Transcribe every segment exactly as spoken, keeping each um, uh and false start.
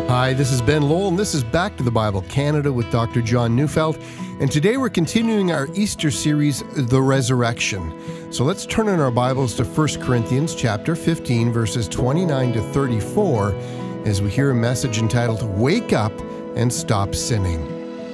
Hi, this is Ben Lowell, and this is Back to the Bible Canada with Doctor John Neufeld. And today we're continuing our Easter series, The Resurrection. So let's turn in our Bibles to First Corinthians chapter fifteen, verses twenty-nine to thirty-four, as we hear a message entitled, Wake Up and Stop Sinning.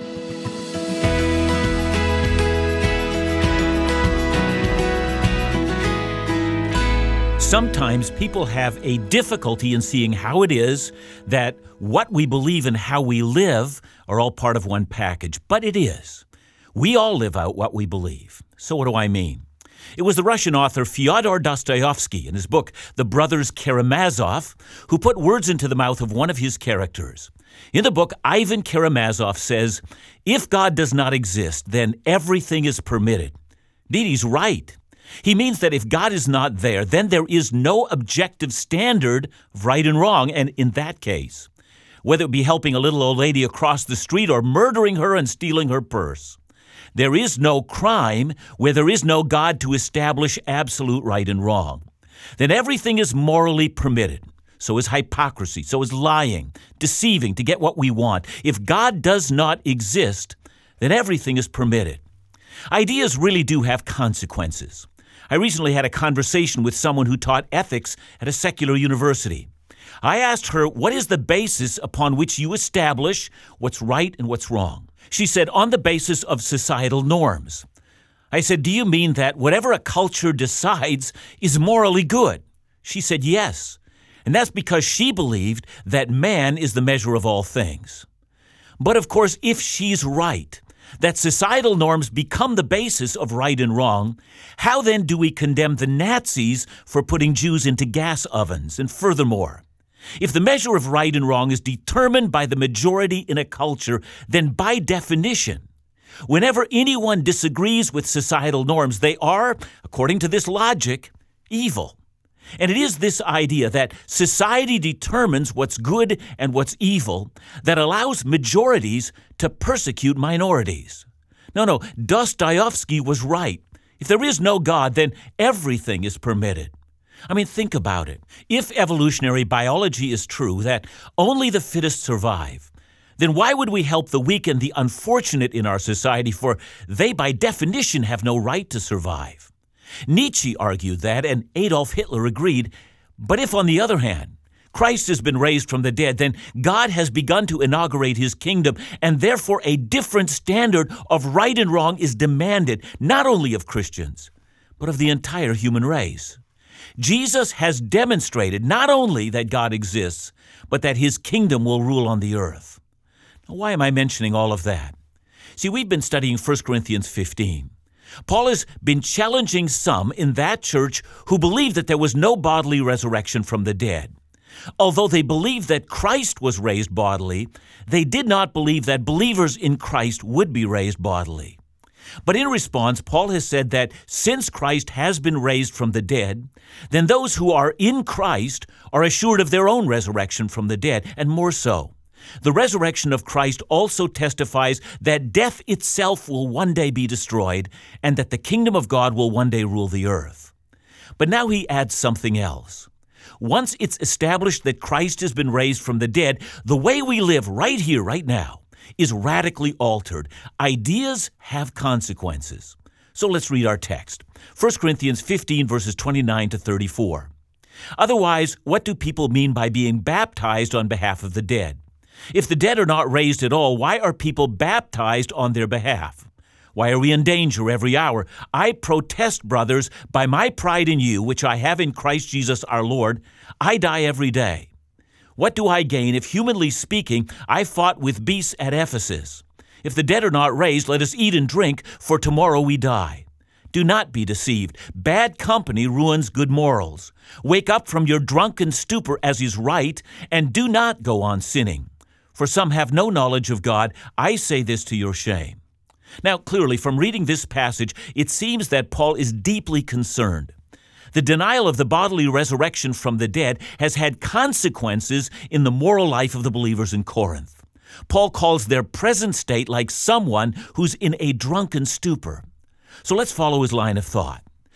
Sometimes people have a difficulty in seeing how it is that what we believe and how we live are all part of one package. But it is. We all live out what we believe. So what do I mean? It was the Russian author Fyodor Dostoevsky in his book, The Brothers Karamazov, who put words into the mouth of one of his characters. In the book, Ivan Karamazov says, "If God does not exist, then everything is permitted." Indeed, he's right. He means that if God is not there, then there is no objective standard of right and wrong. And in that case, whether it be helping a little old lady across the street or murdering her and stealing her purse, there is no crime where there is no God to establish absolute right and wrong. Then everything is morally permitted. So is hypocrisy, so is lying, deceiving to get what we want. If God does not exist, then everything is permitted. Ideas really do have consequences. I recently had a conversation with someone who taught ethics at a secular university. I asked her, what is the basis upon which you establish what's right and what's wrong? She said, on the basis of societal norms. I said, do you mean that whatever a culture decides is morally good? She said, yes. And that's because she believed that man is the measure of all things. But of course, if she's right, that societal norms become the basis of right and wrong, how then do we condemn the Nazis for putting Jews into gas ovens? And furthermore, if the measure of right and wrong is determined by the majority in a culture, then by definition, whenever anyone disagrees with societal norms, they are, according to this logic, evil. And it is this idea that society determines what's good and what's evil that allows majorities to persecute minorities. No, no, Dostoevsky was right. If there is no God, then everything is permitted. I mean, think about it. If evolutionary biology is true, that only the fittest survive, then why would we help the weak and the unfortunate in our society, for they by definition have no right to survive? Nietzsche argued that, and Adolf Hitler agreed, but if, on the other hand, Christ has been raised from the dead, then God has begun to inaugurate his kingdom, and therefore a different standard of right and wrong is demanded, not only of Christians, but of the entire human race. Jesus has demonstrated not only that God exists, but that his kingdom will rule on the earth. Now, why am I mentioning all of that? See, we've been studying First Corinthians fifteen. Paul has been challenging some in that church who believed that there was no bodily resurrection from the dead. Although they believed that Christ was raised bodily, they did not believe that believers in Christ would be raised bodily. But in response, Paul has said that since Christ has been raised from the dead, then those who are in Christ are assured of their own resurrection from the dead, and more so. The resurrection of Christ also testifies that death itself will one day be destroyed and that the kingdom of God will one day rule the earth. But now he adds something else. Once it's established that Christ has been raised from the dead, the way we live right here, right now, is radically altered. Ideas have consequences. So let's read our text. First Corinthians fifteen, verses twenty-nine to thirty-four. Otherwise, what do people mean by being baptized on behalf of the dead? If the dead are not raised at all, why are people baptized on their behalf? Why are we in danger every hour? I protest, brothers, by my pride in you, which I have in Christ Jesus our Lord, I die every day. What do I gain if, humanly speaking, I fought with beasts at Ephesus? If the dead are not raised, let us eat and drink, for tomorrow we die. Do not be deceived. Bad company ruins good morals. Wake up from your drunken stupor as is right, and do not go on sinning. For some have no knowledge of God. I say this to your shame. Now, clearly, from reading this passage, it seems that Paul is deeply concerned. The denial of the bodily resurrection from the dead has had consequences in the moral life of the believers in Corinth. Paul calls their present state like someone who's in a drunken stupor. So let's follow his line of thought.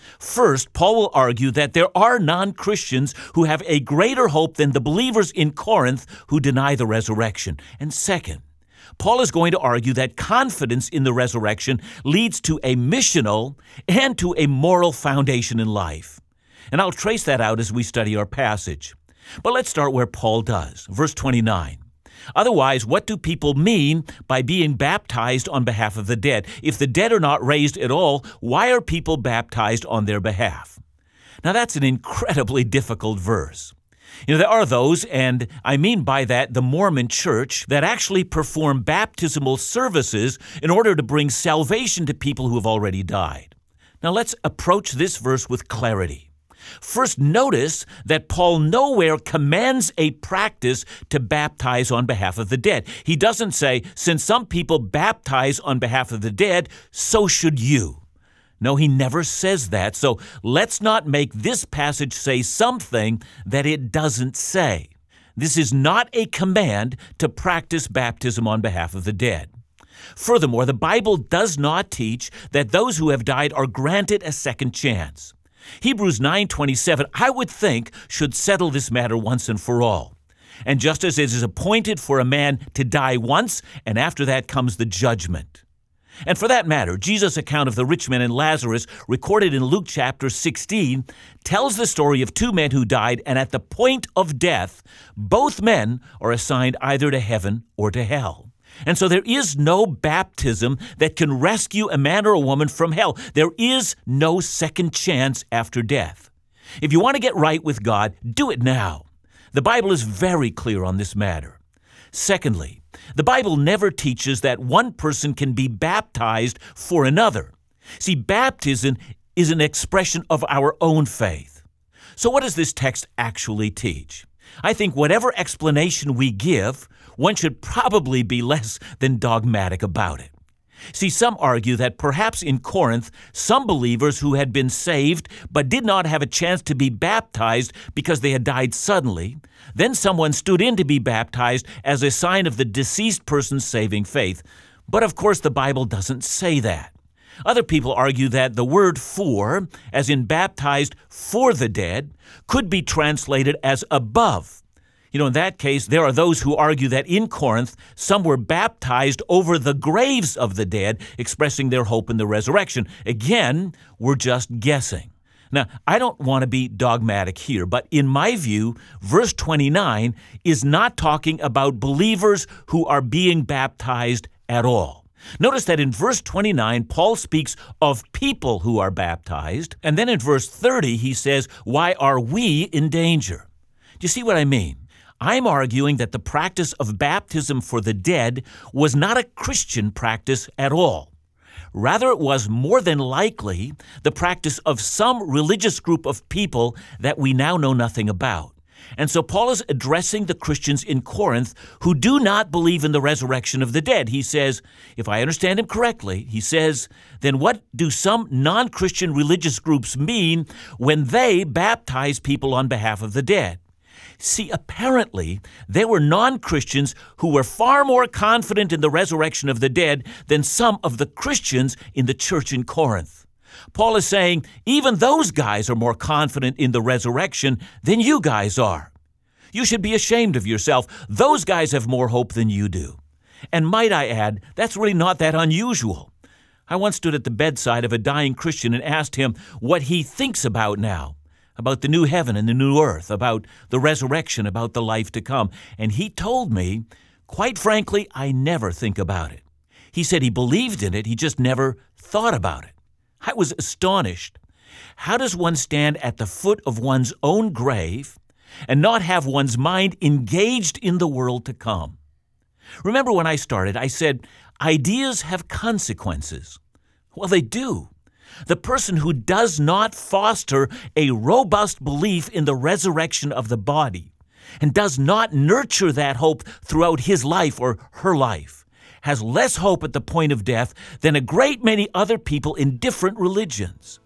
First, Paul will argue that there are non-Christians who have a greater hope than the believers in Corinth who deny the resurrection. And second, Paul is going to argue that confidence in the resurrection leads to a missional and to a moral foundation in life. And I'll trace that out as we study our passage. But let's start where Paul does. Verse twenty-nine. Otherwise, what do people mean by being baptized on behalf of the dead? If the dead are not raised at all, why are people baptized on their behalf? Now, that's an incredibly difficult verse. You know, there are those, and I mean by that the Mormon Church, that actually perform baptismal services in order to bring salvation to people who have already died. Now, let's approach this verse with clarity. First, notice that Paul nowhere commands a practice to baptize on behalf of the dead. He doesn't say, since some people baptize on behalf of the dead, so should you. No, he never says that. So let's not make this passage say something that it doesn't say. This is not a command to practice baptism on behalf of the dead. Furthermore, the Bible does not teach that those who have died are granted a second chance. Hebrews nine twenty-seven, I would think, should settle this matter once and for all. And just as it is appointed for a man to die once, and after that comes the judgment. And for that matter, Jesus' account of the rich man and Lazarus, recorded in Luke chapter sixteen, tells the story of two men who died, and at the point of death, both men are assigned either to heaven or to hell. And so there is no baptism that can rescue a man or a woman from hell. There is no second chance after death. If you want to get right with God, do it now. The Bible is very clear on this matter. Secondly, the Bible never teaches that one person can be baptized for another. See, baptism is an expression of our own faith. So what does this text actually teach? I think whatever explanation we give, one should probably be less than dogmatic about it. See, some argue that perhaps in Corinth, some believers who had been saved but did not have a chance to be baptized because they had died suddenly, then someone stood in to be baptized as a sign of the deceased person's saving faith. But of course, the Bible doesn't say that. Other people argue that the word for, as in baptized for the dead, could be translated as above. You know, in that case, there are those who argue that in Corinth, some were baptized over the graves of the dead, expressing their hope in the resurrection. Again, we're just guessing. Now, I don't want to be dogmatic here, but in my view, verse twenty-nine is not talking about believers who are being baptized at all. Notice that in verse twenty-nine, Paul speaks of people who are baptized, and then in verse thirty, he says, why are we in danger? Do you see what I mean? I'm arguing that the practice of baptism for the dead was not a Christian practice at all. Rather, it was more than likely the practice of some religious group of people that we now know nothing about. And so Paul is addressing the Christians in Corinth who do not believe in the resurrection of the dead. He says, if I understand him correctly, he says, then what do some non-Christian religious groups mean when they baptize people on behalf of the dead? See, apparently, there were non-Christians who were far more confident in the resurrection of the dead than some of the Christians in the church in Corinth. Paul is saying, even those guys are more confident in the resurrection than you guys are. You should be ashamed of yourself. Those guys have more hope than you do. And might I add, that's really not that unusual. I once stood at the bedside of a dying Christian and asked him what he thinks about now. About the new heaven and the new earth, about the resurrection, about the life to come. And he told me, quite frankly, I never think about it. He said he believed in it, he just never thought about it. I was astonished. How does one stand at the foot of one's own grave and not have one's mind engaged in the world to come? Remember when I started, I said, ideas have consequences. Well, they do. The person who does not foster a robust belief in the resurrection of the body and does not nurture that hope throughout his life or her life has less hope at the point of death than a great many other people in different religions.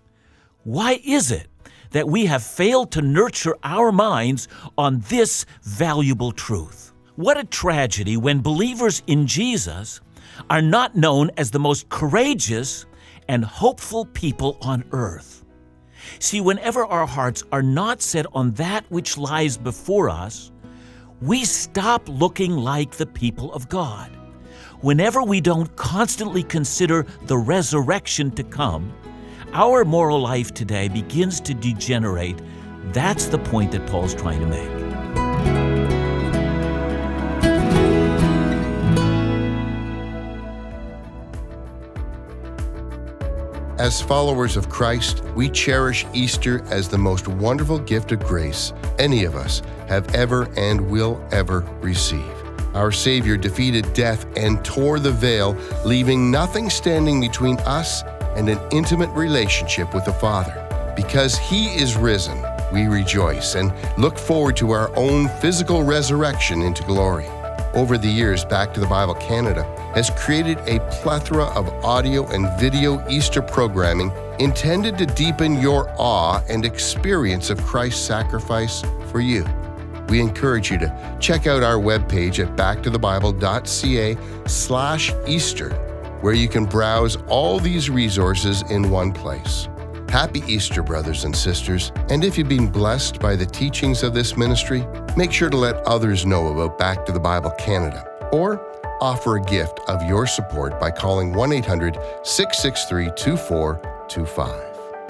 Why is it that we have failed to nurture our minds on this valuable truth? What a tragedy when believers in Jesus are not known as the most courageous and hopeful people on earth. See, whenever our hearts are not set on that which lies before us, we stop looking like the people of God. Whenever we don't constantly consider the resurrection to come, our moral life today begins to degenerate. That's the point that Paul's trying to make. As followers of Christ, we cherish Easter as the most wonderful gift of grace any of us have ever and will ever receive. Our Savior defeated death and tore the veil, leaving nothing standing between us and an intimate relationship with the Father. Because He is risen, we rejoice and look forward to our own physical resurrection into glory. Over the years, Back to the Bible Canada has created a plethora of audio and video Easter programming intended to deepen your awe and experience of Christ's sacrifice for you. We encourage you to check out our webpage at backtothebible.ca slash Easter, where you can browse all these resources in one place. Happy Easter, brothers and sisters, and if you've been blessed by the teachings of this ministry, make sure to let others know about Back to the Bible Canada, or offer a gift of your support by calling one eight hundred, six six three, two four two five.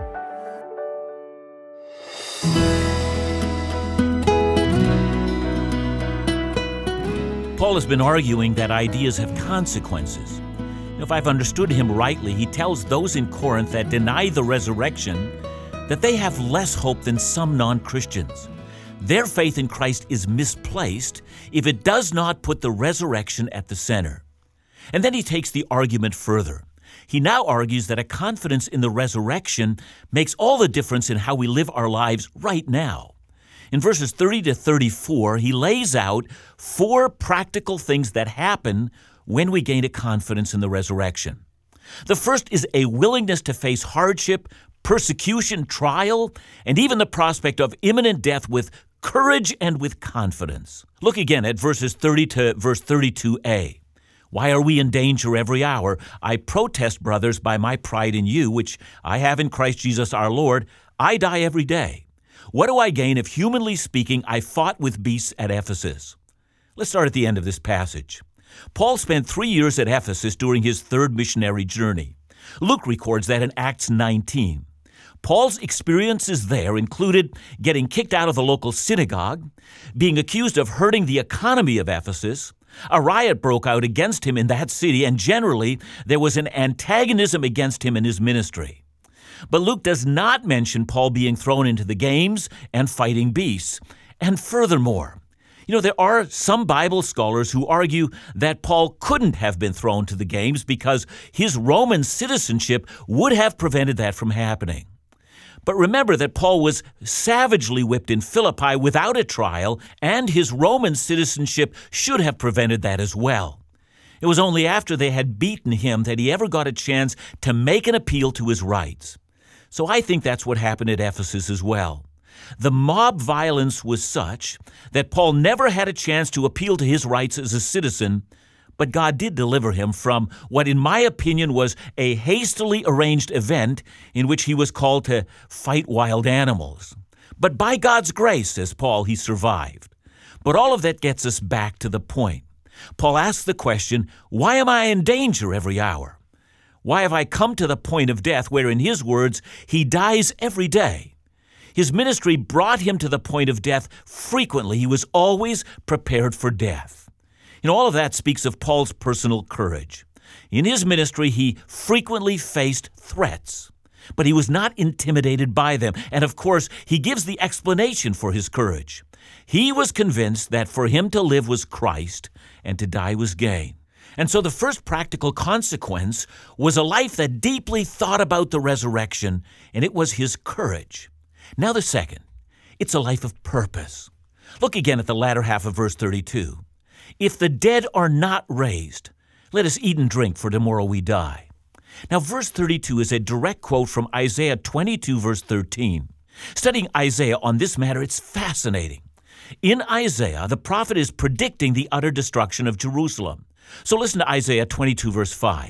Paul has been arguing that ideas have consequences. If I've understood him rightly, he tells those in Corinth that deny the resurrection that they have less hope than some non-Christians. Their faith in Christ is misplaced if it does not put the resurrection at the center. And then he takes the argument further. He now argues that a confidence in the resurrection makes all the difference in how we live our lives right now. In verses thirty to thirty-four, he lays out four practical things that happen when we gain a confidence in the resurrection. The first is a willingness to face hardship, persecution, trial, and even the prospect of imminent death with courage and with confidence. Look again at verses thirty to verse thirty-two a. Why are we in danger every hour? I protest, brothers, by my pride in you, which I have in Christ Jesus our Lord. I die every day. What do I gain if, humanly speaking, I fought with beasts at Ephesus? Let's start at the end of this passage. Paul spent three years at Ephesus during his third missionary journey. Luke records that in Acts nineteen. Paul's experiences there included getting kicked out of the local synagogue, being accused of hurting the economy of Ephesus. A riot broke out against him in that city, and generally there was an antagonism against him in his ministry. But Luke does not mention Paul being thrown into the games and fighting beasts. And furthermore, you know, there are some Bible scholars who argue that Paul couldn't have been thrown to the games because his Roman citizenship would have prevented that from happening. But remember that Paul was savagely whipped in Philippi without a trial, and his Roman citizenship should have prevented that as well. It was only after they had beaten him that he ever got a chance to make an appeal to his rights. So I think that's what happened at Ephesus as well. The mob violence was such that Paul never had a chance to appeal to his rights as a citizen, but God did deliver him from what, in my opinion, was a hastily arranged event in which he was called to fight wild animals. But by God's grace, says Paul, he survived. But all of that gets us back to the point. Paul asks the question, why am I in danger every hour? Why have I come to the point of death where, in his words, he dies every day? His ministry brought him to the point of death frequently. He was always prepared for death. And all of that speaks of Paul's personal courage. In his ministry, he frequently faced threats, but he was not intimidated by them. And of course, he gives the explanation for his courage. He was convinced that for him to live was Christ and to die was gain. And so the first practical consequence was a life that deeply thought about the resurrection, and it was his courage. Now the second, it's a life of purpose. Look again at the latter half of verse thirty-two. If the dead are not raised, let us eat and drink, for tomorrow we die. Now verse thirty-two is a direct quote from Isaiah twenty-two, verse thirteen. Studying Isaiah on this matter, it's fascinating. In Isaiah, the prophet is predicting the utter destruction of Jerusalem. So listen to Isaiah twenty-two, verse five.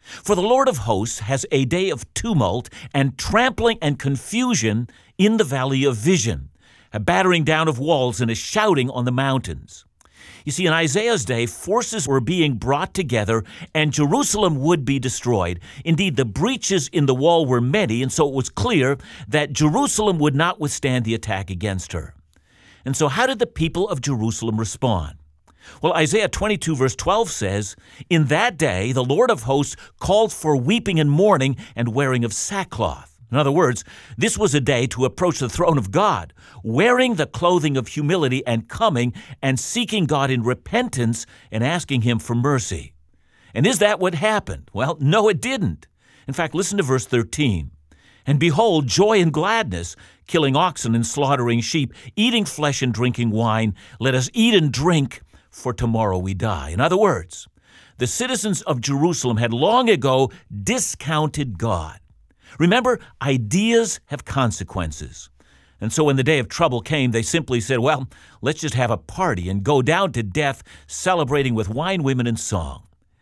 For the Lord of hosts has a day of tumult and trampling and confusion in the valley of vision, a battering down of walls and a shouting on the mountains. You see, in Isaiah's day, forces were being brought together and Jerusalem would be destroyed. Indeed, the breaches in the wall were many, and so it was clear that Jerusalem would not withstand the attack against her. And so how did the people of Jerusalem respond? Well, Isaiah twenty-two verse twelve says, "In that day the Lord of hosts called for weeping and mourning and wearing of sackcloth." In other words, this was a day to approach the throne of God, wearing the clothing of humility and coming and seeking God in repentance and asking Him for mercy. And is that what happened? Well, no, it didn't. In fact, listen to verse thirteen. "And behold, joy and gladness, killing oxen and slaughtering sheep, eating flesh and drinking wine. Let us eat and drink, for tomorrow we die." In other words, the citizens of Jerusalem had long ago discounted God. Remember, ideas have consequences. And so when the day of trouble came, they simply said, well, let's just have a party and go down to death celebrating with wine, women, and song.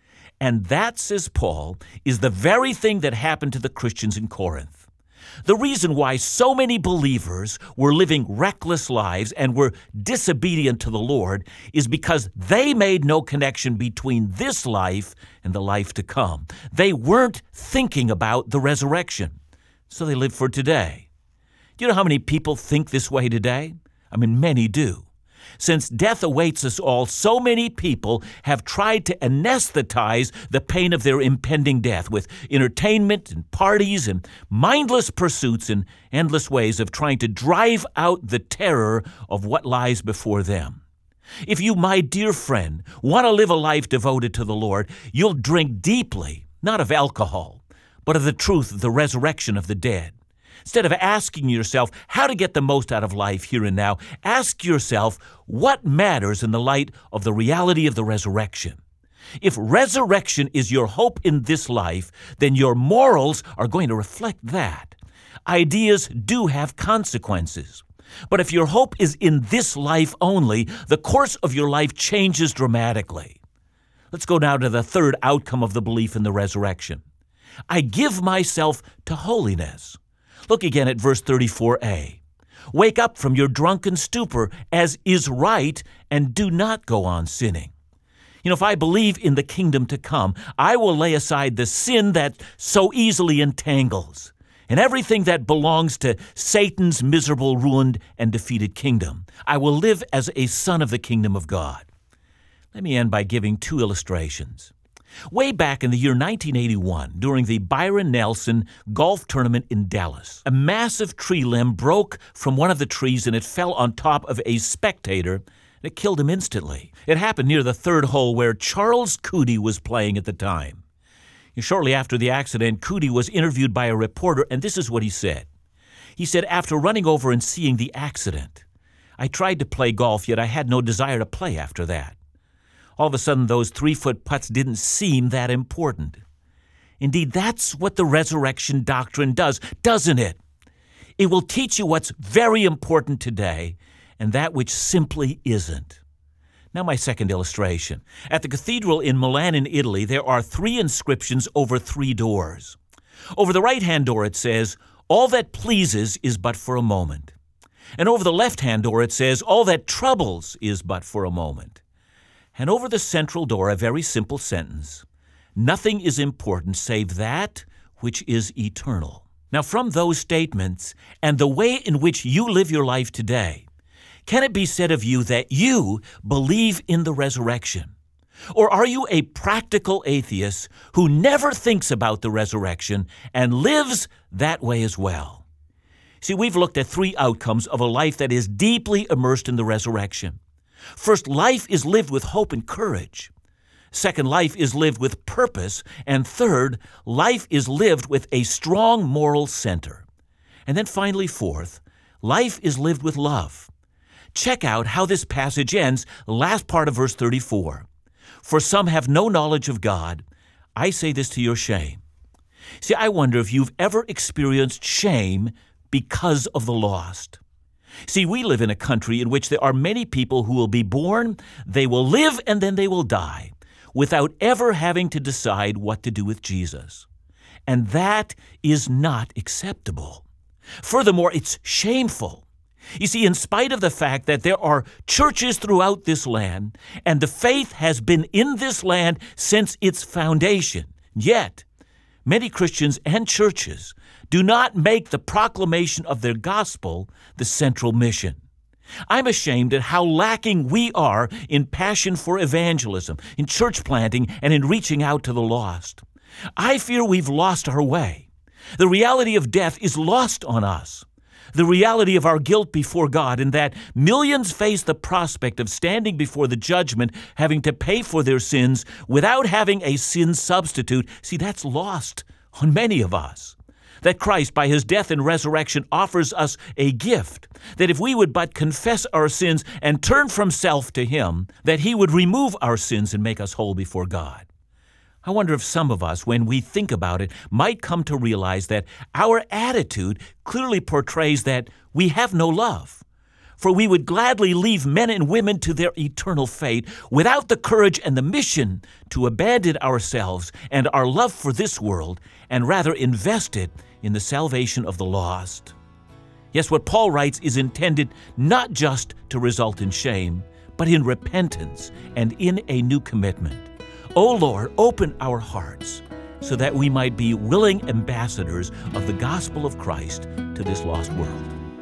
And that, says Paul, is the very thing that happened to the Christians in Corinth. The reason why so many believers were living reckless lives and were disobedient to the Lord is because they made no connection between this life and the life to come. They weren't thinking about the resurrection, so they lived for today. Do you know how many people think this way today? I mean, many do. Since death awaits us all, so many people have tried to anesthetize the pain of their impending death with entertainment and parties and mindless pursuits and endless ways of trying to drive out the terror of what lies before them. If you, my dear friend, want to live a life devoted to the Lord, you'll drink deeply, not of alcohol, but of the truth of the resurrection of the dead. Instead of asking yourself how to get the most out of life here and now, ask yourself what matters in the light of the reality of the resurrection. If resurrection is your hope in this life, then your morals are going to reflect that. Ideas do have consequences. But if your hope is in this life only, the course of your life changes dramatically. Let's go now to the third outcome of the belief in the resurrection. I give myself to holiness. Look again at verse thirty-four a. "Wake up from your drunken stupor, as is right, and do not go on sinning." You know, if I believe in the kingdom to come, I will lay aside the sin that so easily entangles and everything that belongs to Satan's miserable, ruined, and defeated kingdom. I will live as a son of the kingdom of God. Let me end by giving two illustrations. Way back in the year nineteen eighty-one, during the Byron Nelson golf tournament in Dallas, a massive tree limb broke from one of the trees and it fell on top of a spectator, and it killed him instantly. It happened near the third hole where Charles Coody was playing at the time. Shortly after the accident, Coody was interviewed by a reporter, and this is what he said. He said, "After running over and seeing the accident, I tried to play golf, yet I had no desire to play after that. All of a sudden, those three-foot putts didn't seem that important." Indeed, that's what the resurrection doctrine does, doesn't it? It will teach you what's very important today and that which simply isn't. Now my second illustration. At the cathedral in Milan in Italy, there are three inscriptions over three doors. Over the right-hand door it says, "All that pleases is but for a moment." And over the left-hand door it says, "All that troubles is but for a moment." And over the central door, a very simple sentence, "Nothing is important save that which is eternal." Now, from those statements and the way in which you live your life today, can it be said of you that you believe in the resurrection? Or are you a practical atheist who never thinks about the resurrection and lives that way as well? See, we've looked at three outcomes of a life that is deeply immersed in the resurrection. First, life is lived with hope and courage. Second, life is lived with purpose. And third, life is lived with a strong moral center. And then finally, fourth, life is lived with love. Check out how this passage ends, last part of verse thirty-four. "For some have no knowledge of God. I say this to your shame." See, I wonder if you've ever experienced shame because of the lost. See, we live in a country in which there are many people who will be born, they will live, and then they will die, without ever having to decide what to do with Jesus. And that is not acceptable. Furthermore, it's shameful. You see, in spite of the fact that there are churches throughout this land, and the faith has been in this land since its foundation, yet many Christians and churches do not make the proclamation of their gospel the central mission. I'm ashamed at how lacking we are in passion for evangelism, in church planting, and in reaching out to the lost. I fear we've lost our way. The reality of death is lost on us. The reality of our guilt before God, and that millions face the prospect of standing before the judgment, having to pay for their sins without having a sin substitute. See, that's lost on many of us. That Christ, by his death and resurrection, offers us a gift, that if we would but confess our sins and turn from self to him, that he would remove our sins and make us whole before God. I wonder if some of us, when we think about it, might come to realize that our attitude clearly portrays that we have no love. For we would gladly leave men and women to their eternal fate without the courage and the mission to abandon ourselves and our love for this world and rather invest it in the salvation of the lost. Yes, what Paul writes is intended not just to result in shame, but in repentance and in a new commitment. O Lord, open our hearts so that we might be willing ambassadors of the gospel of Christ to this lost world.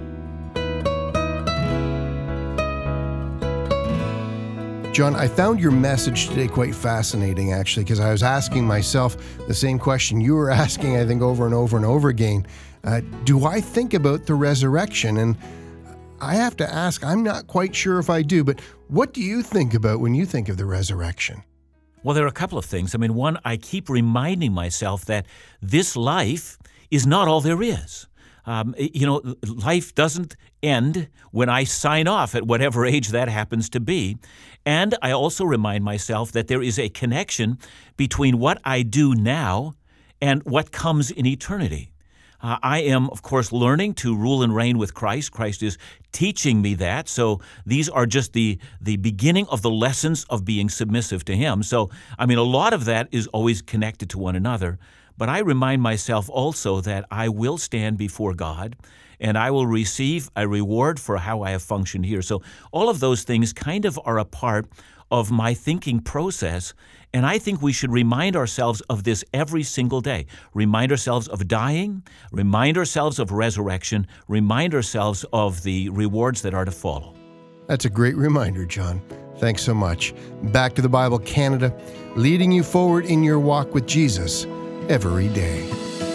John, I found your message today quite fascinating, actually, because I was asking myself the same question you were asking, I think, over and over and over again. Uh, do I think about the resurrection? And I have to ask, I'm not quite sure if I do, but what do you think about when you think of the resurrection? Well, there are a couple of things. I mean, one, I keep reminding myself that this life is not all there is. Um, you know, life doesn't end when I sign off at whatever age that happens to be. And I also remind myself that there is a connection between what I do now and what comes in eternity. Uh, I am, of course, learning to rule and reign with Christ. Christ is teaching me that. So these are just the, the beginning of the lessons of being submissive to him. So, I mean, a lot of that is always connected to one another. But I remind myself also that I will stand before God and I will receive a reward for how I have functioned here. So all of those things kind of are a part of my thinking process. And I think we should remind ourselves of this every single day. Remind ourselves of dying, remind ourselves of resurrection, remind ourselves of the rewards that are to follow. That's a great reminder, John. Thanks so much. Back to the Bible Canada, leading you forward in your walk with Jesus every day.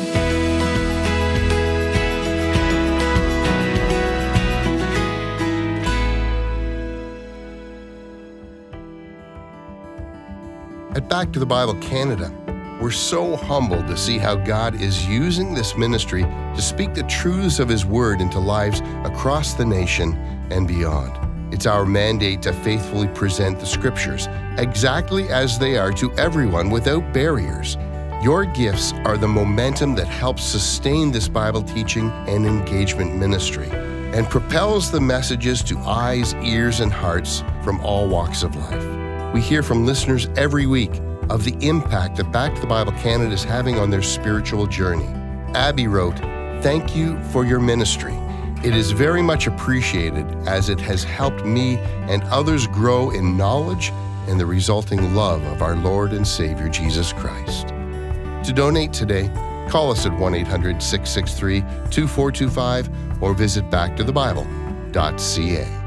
At Back to the Bible Canada, we're so humbled to see how God is using this ministry to speak the truths of his word into lives across the nation and beyond. It's our mandate to faithfully present the scriptures exactly as they are to everyone without barriers. Your gifts are the momentum that helps sustain this Bible teaching and engagement ministry and propels the messages to eyes, ears, and hearts from all walks of life. We hear from listeners every week of the impact that Back to the Bible Canada is having on their spiritual journey. Abby wrote, "Thank you for your ministry. It is very much appreciated as it has helped me and others grow in knowledge and the resulting love of our Lord and Savior Jesus Christ." To donate today, call us at one eight hundred, six six three, two four two five or visit back to the bible dot c a.